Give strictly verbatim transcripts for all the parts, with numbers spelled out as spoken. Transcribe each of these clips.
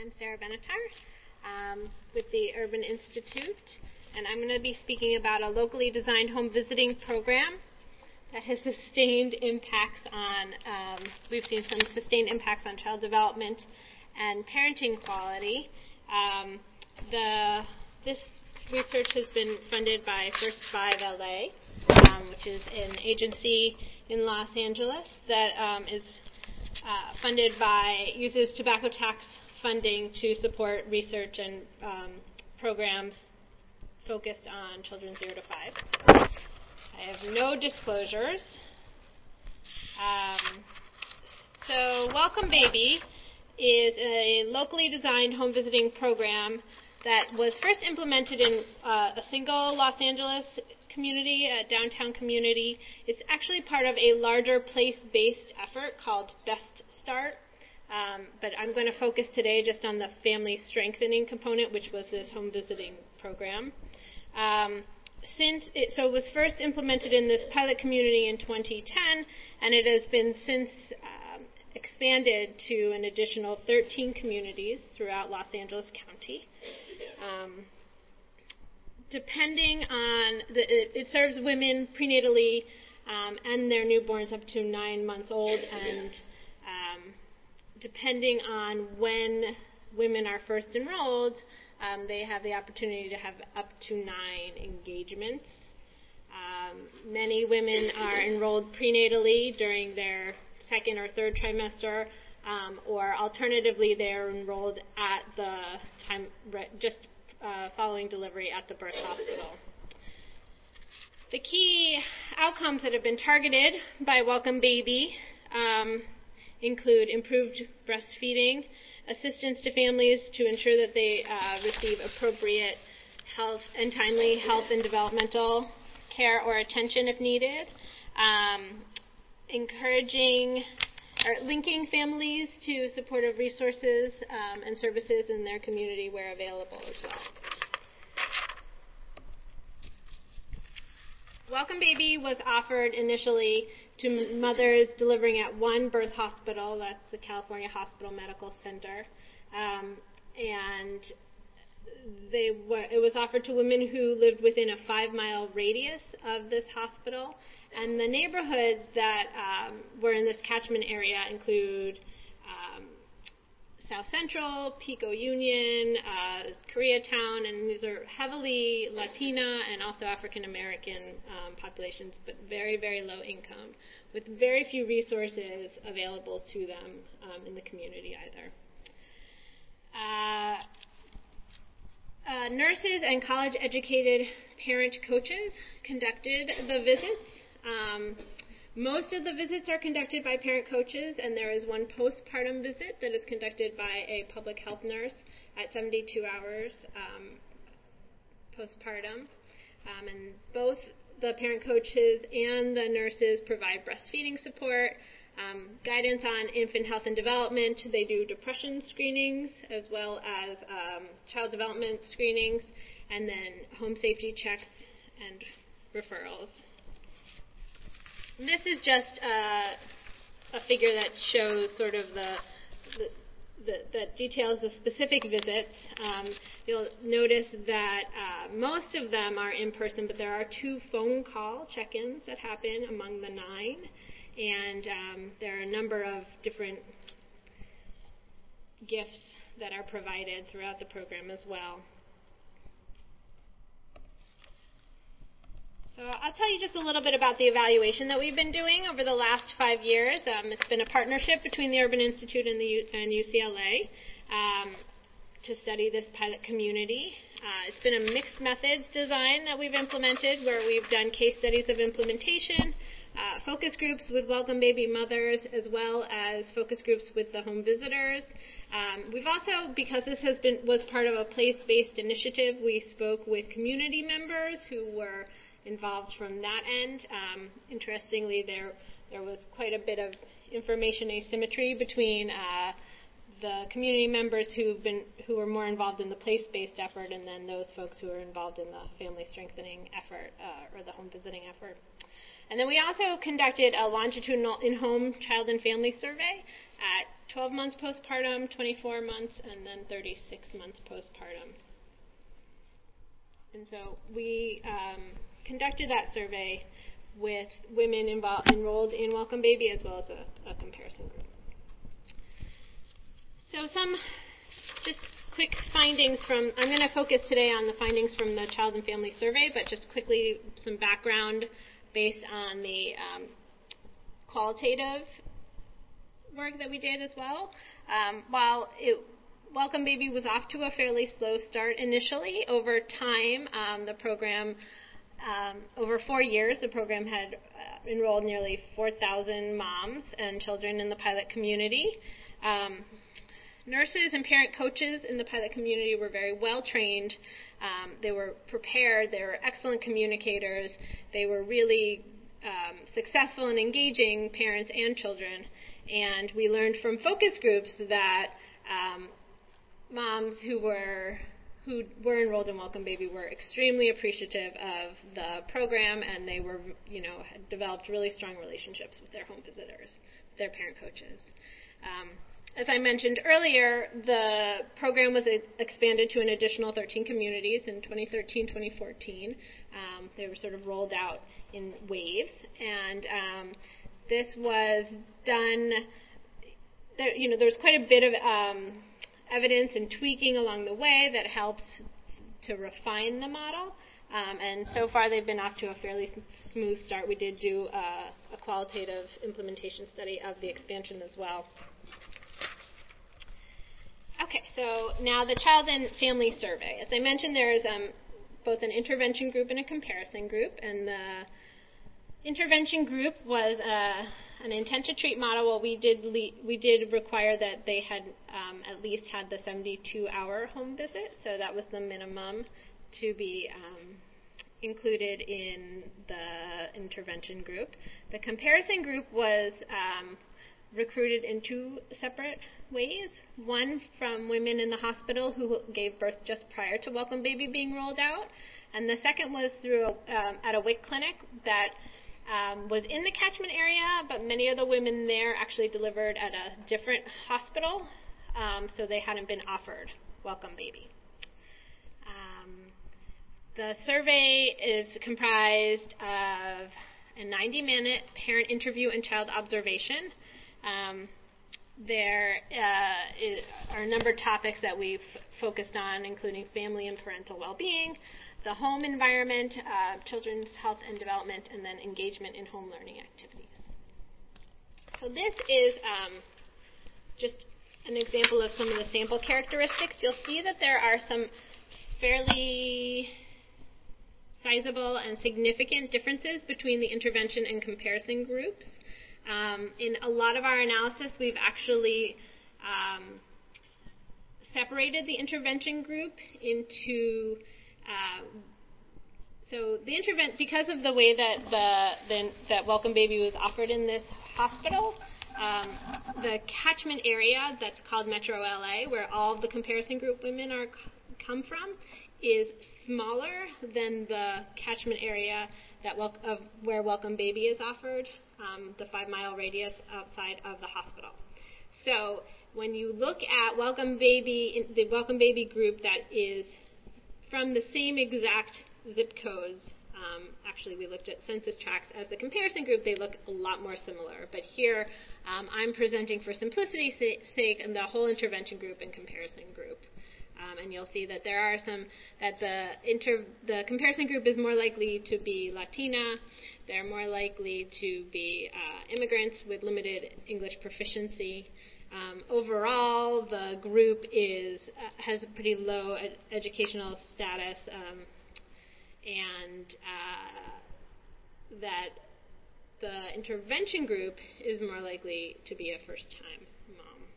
I'm Sarah Benatar um, with the Urban Institute, and I'm going to be speaking about a locally designed home visiting program that has sustained impacts on, um, we've seen some sustained impacts on child development and parenting quality. Um, the, this research has been funded by First Five L A, um, which is an agency in Los Angeles that um, is uh, funded by, uses tobacco tax funding to support research and um, programs focused on children zero to five. I have no disclosures. Um, so Welcome Baby is a locally designed home visiting program that was first implemented in uh, a single Los Angeles community, a downtown community. It's actually part of a larger place-based effort called Best Start. Um, but I'm going to focus today just on the family strengthening component, which was this home visiting program. Um, Since it, so it was first implemented in this pilot community in twenty ten, and it has been since um, expanded to an additional thirteen communities throughout Los Angeles County. Um, depending on, the, it, it serves women prenatally um, and their newborns up to nine months old, and um, depending on when women are first enrolled, Um, they have the opportunity to have up to nine engagements. Um, many women are enrolled prenatally during their second or third trimester, um, or alternatively, they're enrolled at the time, just uh, following delivery at the birth hospital. The key outcomes that have been targeted by Welcome Baby um, include improved breastfeeding, assistance to families to ensure that they uh, receive appropriate health and timely health and developmental care or attention if needed, um, encouraging or linking families to supportive resources um, and services in their community where available as well. Welcome Baby was offered initially to mothers delivering at one birth hospital, that's the California Hospital Medical Center, um, and they were, it was offered to women who lived within a five-mile radius of this hospital, and the neighborhoods that um, were in this catchment area include um, South Central, Pico Union, uh, Koreatown, and these are heavily Latina and also African American um, populations, but very, very low income, with very few resources available to them um, in the community either. Uh, uh, nurses and college-educated parent coaches conducted the visits. Um, Most of the visits are conducted by parent coaches, and there is one postpartum visit that is conducted by a public health nurse at seventy-two hours um, postpartum. Um, and both the parent coaches and the nurses provide breastfeeding support, um, guidance on infant health and development. They do depression screenings as well as um, child development screenings, and then home safety checks and referrals. This is just uh, a figure that shows sort of the, the, the that details the specific visits. Um, you'll notice that uh, most of them are in person, but there are two phone call check-ins that happen among the nine, and um, there are a number of different gifts that are provided throughout the program as well. So I'll tell you just a little bit about the evaluation that we've been doing over the last five years. Um, it's been a partnership between the Urban Institute and, the U- and U C L A um, to study this pilot community. Uh, it's been a mixed methods design that we've implemented, where we've done case studies of implementation, uh, focus groups with Welcome Baby mothers, as well as focus groups with the home visitors. Um, we've also, because this has been was part of a place-based initiative, we spoke with community members who were involved from that end. Um, interestingly, there there was quite a bit of information asymmetry between uh, the community members who've been who were more involved in the place-based effort, and then those folks who are involved in the family strengthening effort uh, or the home visiting effort. And then we also conducted a longitudinal in-home child and family survey at twelve months postpartum, twenty-four months, and then thirty-six months postpartum. And so we um, conducted that survey with women involved, enrolled in Welcome Baby as well as a, a comparison group. So some just quick findings from, I'm going to focus today on the findings from the Child and Family Survey, but just quickly some background based on the um, qualitative work that we did as well. Um, while it, Welcome Baby was off to a fairly slow start initially, over time um, the program, um, over four years, the program had uh, enrolled nearly four thousand moms and children in the pilot community. Um, nurses and parent coaches in the pilot community were very well trained. Um, they were prepared. They were excellent communicators. They were really um, successful in engaging parents and children. And we learned from focus groups that um, moms who were who were enrolled in Welcome Baby were extremely appreciative of the program, and they were, you know, had developed really strong relationships with their home visitors, with their parent coaches. Um, as I mentioned earlier, the program was expanded to an additional thirteen communities in twenty thirteen, twenty fourteen. Um, they were sort of rolled out in waves, and um, this was done. There, you know, there was quite a bit of um, evidence and tweaking along the way that helps to refine the model. Um, and so far, they've been off to a fairly smooth start. We did do uh, a qualitative implementation study of the expansion as well. Okay, so now the Child and Family Survey. As I mentioned, there is um, both an intervention group and a comparison group, and the intervention group was uh, an intent to treat model. Well, we did le- we did require that they had um, at least had the seventy-two hour home visit, so that was the minimum to be um, included in the intervention group. The comparison group was um, recruited in two separate ways. One from women in the hospital who gave birth just prior to Welcome Baby being rolled out, and the second was through a, um, at a W I C clinic that um, was in the catchment area, but many of the women there actually delivered at a different hospital, um, so they hadn't been offered Welcome Baby. Um, the survey is comprised of a ninety minute parent interview and child observation. Um, there uh, is, are a number of topics that we've focused on, including family and parental well-being, the home environment, uh, children's health and development, and then engagement in home learning activities. So this is um, just an example of some of the sample characteristics. You'll see that there are some fairly sizable and significant differences between the intervention and comparison groups. Um, in a lot of our analysis, we've actually um, separated the intervention group into uh, so the intervent because of the way that the, the that Welcome Baby was offered in this hospital. Um, the catchment area that's called Metro L A, where all of the comparison group women are come from, is smaller than the catchment area that wel- of where Welcome Baby is offered, um, the five-mile radius outside of the hospital. So when you look at Welcome Baby, the Welcome Baby group that is from the same exact zip codes, um, actually we looked at census tracts as the comparison group, they look a lot more similar. But here um, I'm presenting for simplicity's sake and the whole intervention group and comparison group. Um, and you'll see that there are some, that the inter, the comparison group is more likely to be Latina, they're more likely to be uh, immigrants with limited English proficiency. Um, overall, the group is uh, has a pretty low ed- educational status, um, and uh, that the intervention group is more likely to be a first-time mom.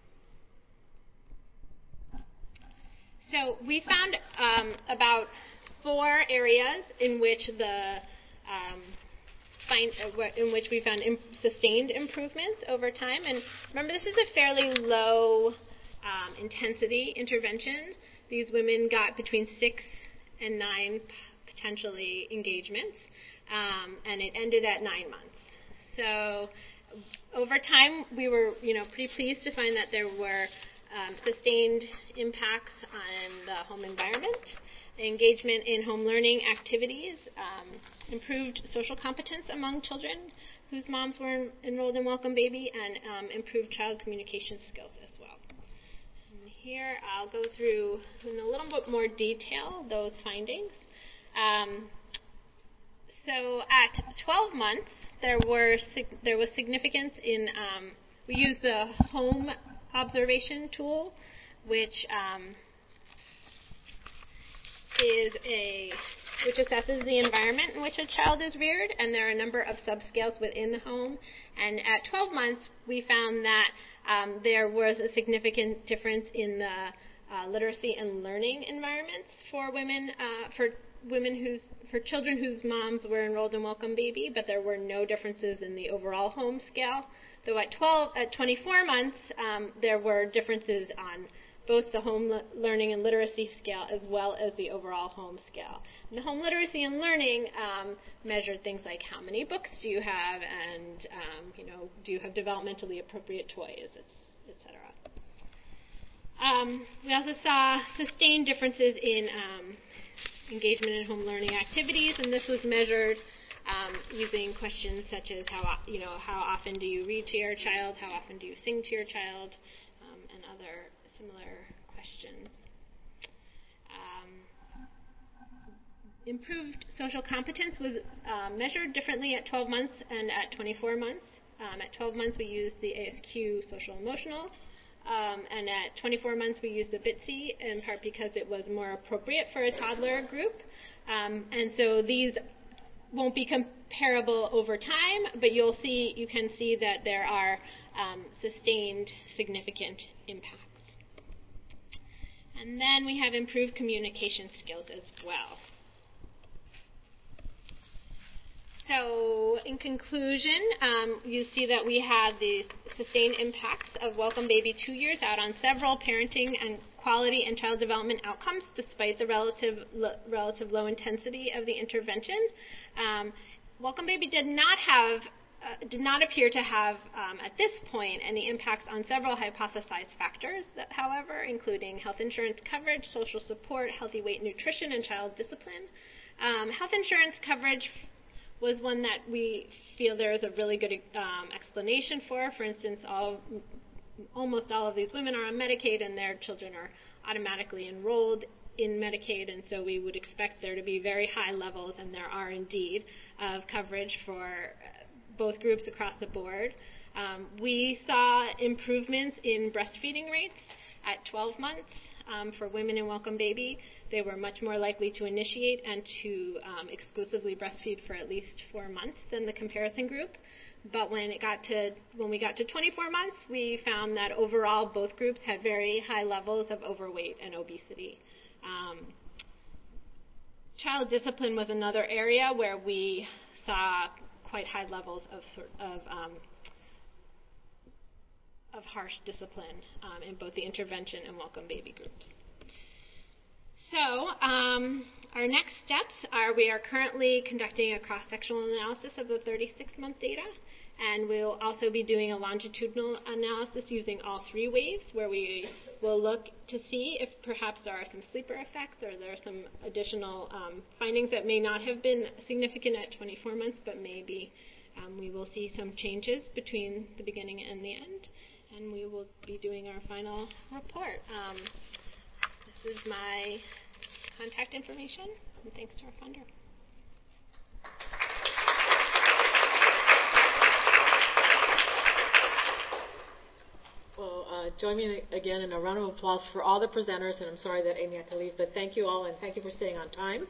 So we found um, about four areas in which the um, find, uh, in which we found imp- sustained improvements over time. And remember, this is a fairly low um, intensity intervention. These women got between six and nine p- potentially engagements, um, and it ended at nine months. So over time, we were, you know, pretty pleased to find that there were um, sustained impacts on the home environment, engagement in home learning activities, um, improved social competence among children whose moms were en- enrolled in Welcome Baby, and um, improved child communication skills as well. And here I'll go through in a little bit more detail those findings. Um, so at twelve months, there were sig- there was significance in, um, we used the home observation tool, which um, is a which assesses the environment in which a child is reared, and there are a number of subscales within the home. And at twelve months, we found that um, there was a significant difference in the uh, literacy and learning environments for women, uh, for women whose, for children whose moms were enrolled in Welcome Baby, but there were no differences in the overall home scale. Though at twelve, at twenty-four months, um, there were differences on both the home le- learning and literacy scale as well as the overall home scale. And the home literacy and learning um, measured things like how many books do you have, and um, you know, do you have developmentally appropriate toys, et cetera. Um, we also saw sustained differences in um, engagement in home learning activities, and this was measured um, using questions such as how you know how often do you read to your child, how often do you sing to your child, um, and other similar questions. Um, improved social competence was uh, measured differently at twelve months and at twenty-four months. Um, at twelve months, we used the A S Q social emotional, um, and at twenty-four months, we used the B I T S E, in part because it was more appropriate for a toddler group. Um, and so these won't be comparable over time, but you'll see, you can see that there are um, sustained significant impacts. And then we have improved communication skills as well. So in conclusion, um, you see that we have the sustained impacts of Welcome Baby two years out on several parenting and quality and child development outcomes, despite the relative lo- relative low intensity of the intervention. Um, Welcome Baby did not have Uh, did not appear to have, um, at this point, any impacts on several hypothesized factors, that, however, including health insurance coverage, social support, healthy weight nutrition, and child discipline. Um, health insurance coverage was one that we feel there is a really good um, explanation for. For instance, all, almost all of these women are on Medicaid, and their children are automatically enrolled in Medicaid, and so we would expect there to be very high levels, and there are indeed, of coverage for both groups across the board. Um, we saw improvements in breastfeeding rates at twelve months um, for women in Welcome Baby. They were much more likely to initiate and to um, exclusively breastfeed for at least four months than the comparison group. But when it got to when we got to twenty-four months, we found that overall both groups had very high levels of overweight and obesity. Um, child discipline was another area where we saw quite high levels of sort of um, of harsh discipline um, in both the intervention and Welcome Baby groups. So um, our next steps are we are currently conducting a cross-sectional analysis of the thirty-six month data, and we'll also be doing a longitudinal analysis using all three waves, where we will look to see if perhaps there are some sleeper effects or there are some additional um, findings that may not have been significant at twenty-four months, but maybe um, we will see some changes between the beginning and the end, and we will be doing our final report. Um, this is my contact information, and thanks to our funder. Well, uh, join me again in a round of applause for all the presenters, and I'm sorry that Amy had to leave, but thank you all, and thank you for staying on time.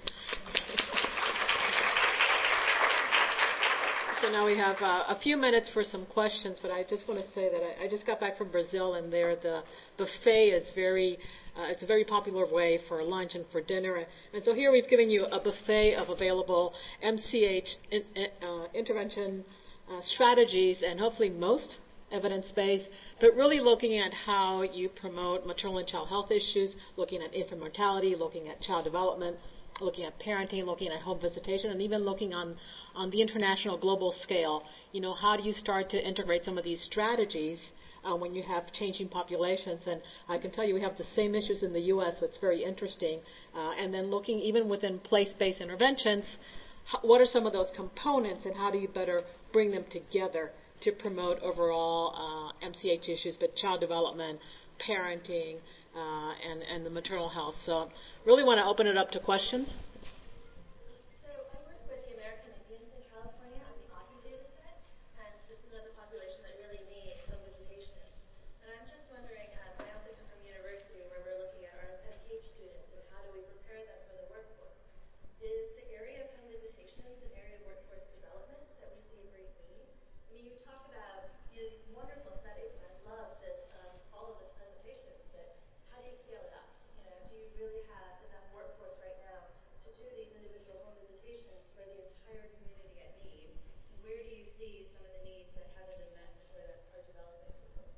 So now we have uh, a few minutes for some questions, but I just want to say that I, I just got back from Brazil, and there the buffet is very, uh, it's a very popular way for lunch and for dinner. And so here we've given you a buffet of available M C H in, uh, intervention uh, strategies, and hopefully most evidence-based, but really looking at how you promote maternal and child health issues, looking at infant mortality, looking at child development, looking at parenting, looking at home visitation, and even looking on, on the international global scale. You know, how do you start to integrate some of these strategies uh, when you have changing populations? And I can tell you we have the same issues in the U S, so it's very interesting. Uh, and then looking even within place-based interventions, how, what are some of those components and how do you better bring them together to promote overall uh, M C H issues, but child development, parenting, uh, and, and the maternal health. So really want to open it up to questions. So I work with the American Indians in California on the Ahi data set, and this is another population that really needs home visitation. And I'm just wondering, um, I also come from university where we're looking at our M P H students and how do we prepare them for the workforce. Is the area of home visitations an area of workforce development that we see a great need? I mean, you talk about, you know, these wonderful studies, and I love this, um, all of the presentations, but how do you scale it up? You know, do you really have enough workforce right now to do these individual home visitations for the entire community at need? And where do you see some of the needs that haven't been met or that are developing?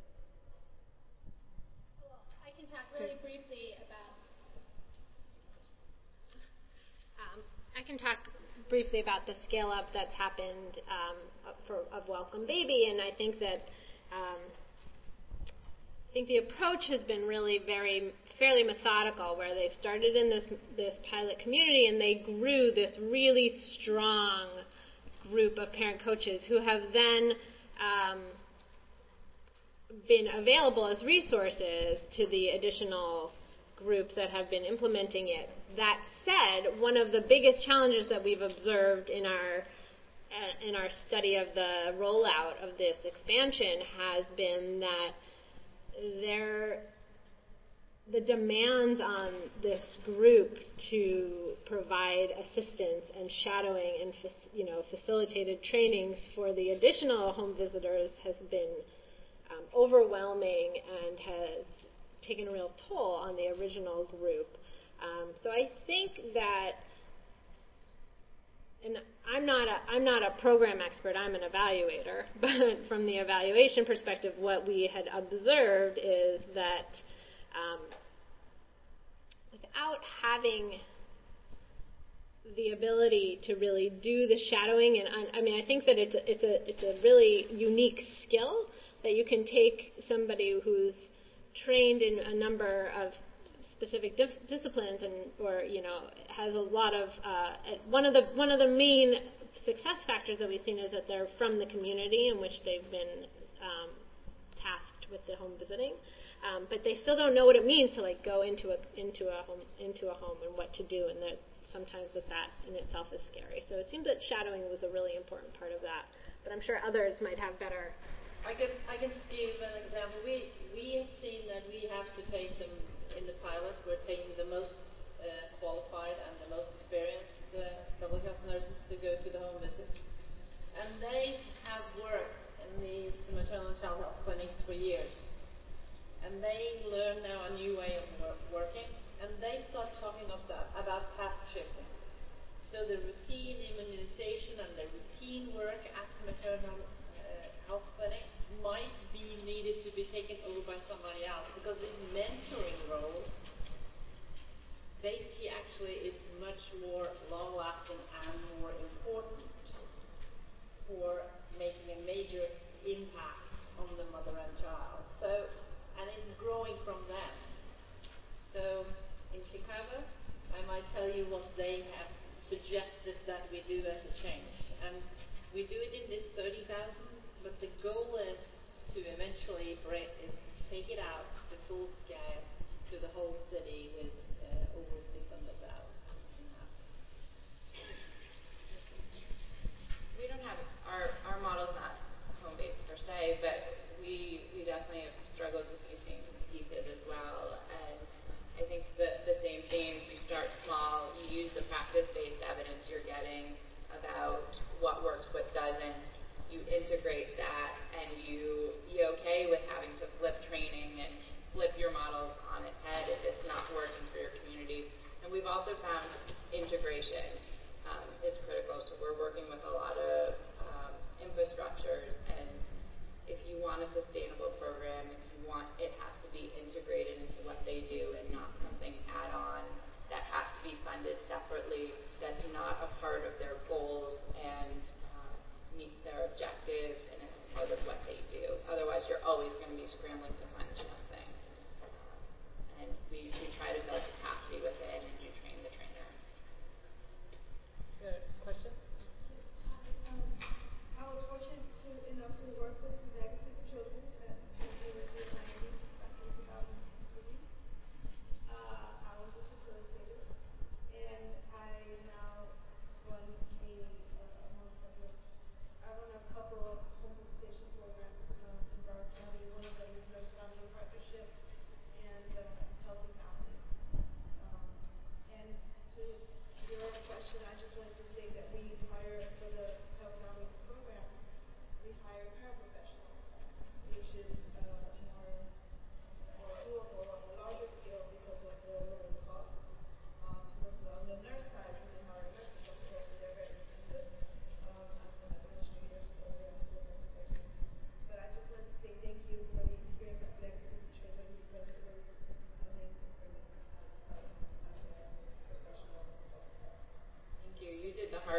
Well, I can talk really briefly about Um, I can talk briefly about the scale up that's happened um, for, of Welcome Baby, and I think that um, I think the approach has been really very fairly methodical, where they've started in this this pilot community and they grew this really strong group of parent coaches who have then um, been available as resources to the additional groups that have been implementing it. That said, one of the biggest challenges that we've observed in our uh, in our study of the rollout of this expansion has been that there the demands on this group to provide assistance and shadowing and you know facilitated trainings for the additional home visitors has been um, overwhelming and has taken a real toll on the original group. Um, so I think that, and I'm not a I'm not a program expert. I'm an evaluator, but from the evaluation perspective, what we had observed is that um, without having the ability to really do the shadowing, and I, I mean, I think that it's a, it's a it's a really unique skill that you can take somebody who's trained in a number of specific dis- disciplines, and or you know has a lot of uh, one of the one of the main success factors that we've seen is that they're from the community in which they've been um, tasked with the home visiting, um, but they still don't know what it means to like go into a into a home into a home and what to do, and that sometimes that that in itself is scary. So it seems that shadowing was a really important part of that, but I'm sure others might have better. I can I can give an example. We we have seen that we have to take them in the pilot. We're taking the most uh, qualified and the most experienced uh, public health nurses to go to the home visits, and they have worked in these maternal and child health clinics for years, and they learn now a new way of work, working, and they start talking of that, about task shifting. So the routine immunization and the routine work at the maternal health clinic might be needed to be taken over by somebody else, because this mentoring role they see actually is much more long-lasting and more important for making a major impact on the mother and child. So, and it's growing from them. So in Chicago, I might tell you what they have suggested that we do as a change, and we do it in this thirty thousand. But the goal is to eventually break it, take it out to full scale to the whole city with uh, over six hundred thousand. We don't have our our model's not home based per se, but we we definitely have struggled with using pieces as well. And I think the the same themes. You start small. You use the practice based evidence you're getting about what works, what doesn't. You integrate that, and you you okay with having to flip training and flip your models on its head if it's not working for your community. And we've also found integration um, is critical. So we're working with a lot of um, infrastructures, and if you want a sustainable program, if you want, it has to be integrated into what they do and not something add-on that has to be funded separately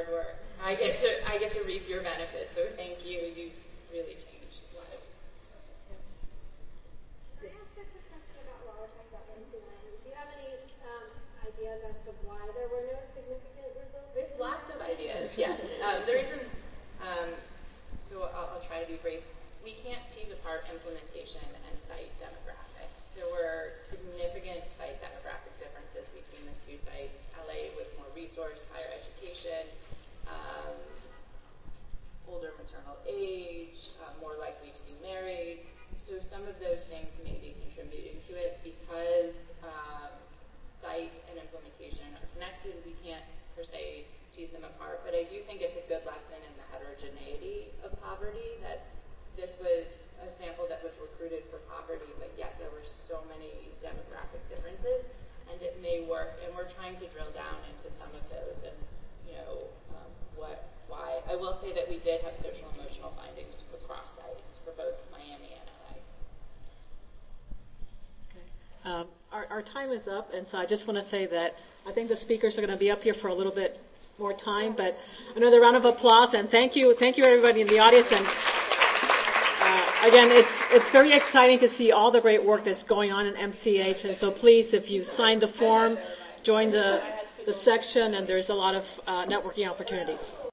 hard work. I get to I get to reap your benefits. So thank you. You've really changed lives. Can I ask a quick question about while we're talking about M C N? Do you have any um, ideas as to why there were no significant results? We have lots of ideas. Yes. um, the reason. Um, so I'll, I'll try to be brief. We can't tease apart implementation and site demographics. There were significant site demographic differences between the two sites. L A with more resource, higher education, um, older maternal age, uh, more likely to be married. So some of those things may be contributing to it. Because um, site and implementation are connected, we can't per se tease them apart. But I do think it's a good lesson in the heterogeneity of poverty, that this was a sample that was recruited for poverty, but yet there were so many demographic differences, and it may work. And we're trying to drill down into some of those, and you know um, what, why. I will say that we did have social emotional findings across sites for both Miami and L A. Okay. Um, our, our time is up, and so I just want to say that I think the speakers are going to be up here for a little bit more time, but another round of applause, and thank you, thank you everybody in the audience. And Uh, again, it's it's very exciting to see all the great work that's going on in M C H, and so please, if you signed the form, join the, the section, and there's a lot of uh, networking opportunities.